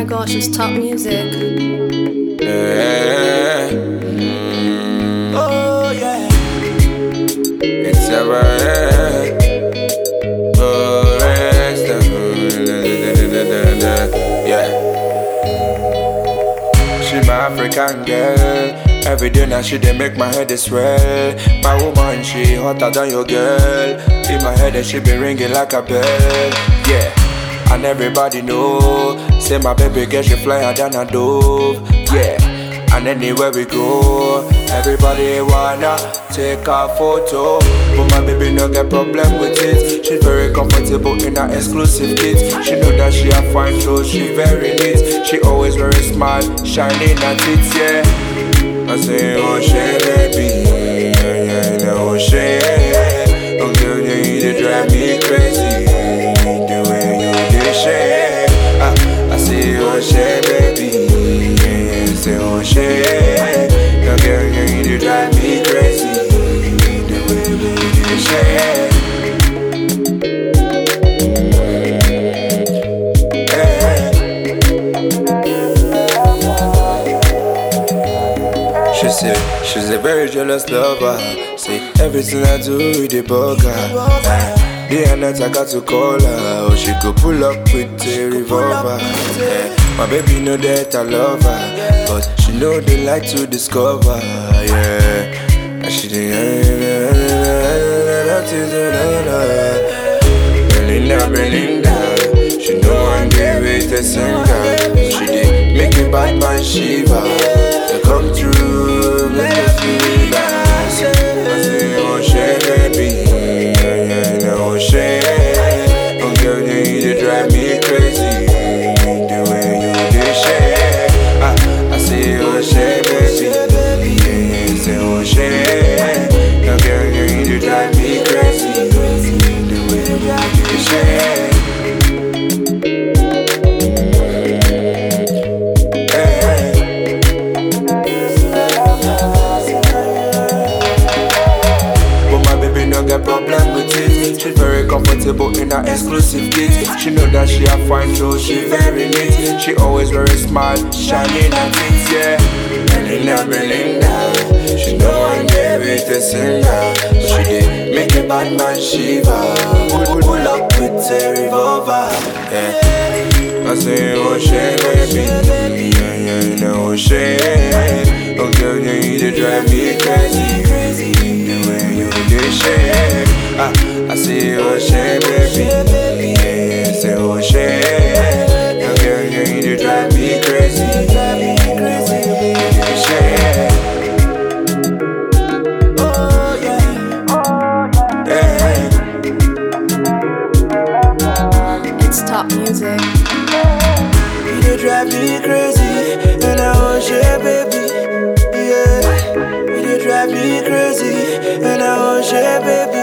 my gosh, it's top music. Yeah. Oh yeah. It's ever. Yeah. She my African girl. Every day now she dey make my head swell. My woman she hotter than your girl. In my head and she be ringing like a bell. Yeah. And everybody know, say my baby girl she flyer than a dove. Yeah. And anywhere we go, everybody wanna take a photo. But my baby no get problem with it. She's very comfortable in her exclusive kit. She know that she a fine clothes, she very neat. She always very smart, shining her tits, yeah. I say, oh shit, baby, yeah, oh shit. Oh girl, you drive me crazy. The way you do shit. I say, oh shit, baby, yeah, say, oh shit. Oh girl, you drive me crazy. The way you do shit. She's a very jealous lover. Say everything I do with the bugger. Day and night I got to call her. Oh, she could pull up with a revolver. My baby know that I love her, but she know they like to discover. Yeah, and she Belinda. She know I'm the greatest singer. She did make me bad man shiver. To come through, make me feel nice. I say, oh shit, baby, yeah, oh shit. Oh girl, you drive me crazy. The way you do shit. I say, oh shit, baby, yeah, say, oh shit. Oh girl, you drive me crazy. The way you do shit. Problem with it. She's very comfortable in her exclusive kit. She know that she a fine clothes, she very neat. She always very smart, shining her tits, yeah. Belinda. She know I'm the greatest singer. She did make a bad man shiver. Pull up with a revolver, yeah. I say, oh shit, baby, yeah, oh shit. Oh girl, you drive me crazy. The way you do shit. I say, oh shit, baby, yeah, say, oh shit. Oh girl, you drive me crazy. The way you do shit. Oh yeah, yeah. It's top music. You drive me crazy, and I want you, baby. Yeah, you drive me crazy, and I want you, baby.